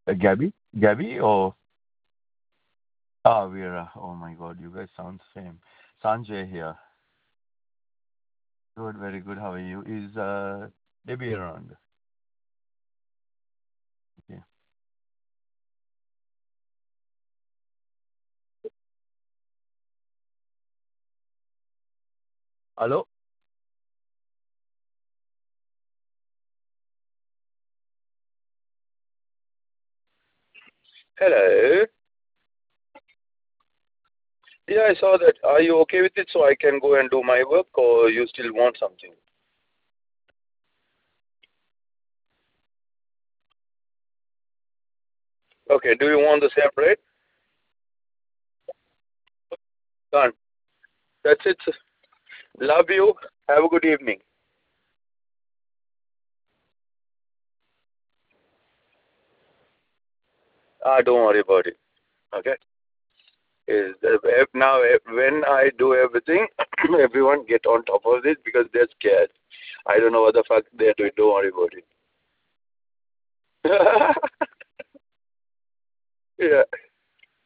Gabby? Gabby or Vera? Oh my God, you guys sound same. Sanjay here. Good, very good. How are you? Is Debbie around? Okay. Hello? Hello. Yeah, I saw that. Are you okay with it so I can go and do my work or you still want something? Okay, do you want the same rate? Done. That's it. Love you. Have a good evening. Don't worry about it. Okay? Now, when I do everything, everyone get on top of it because they're scared. I don't know what the fuck they're doing. Don't worry about it.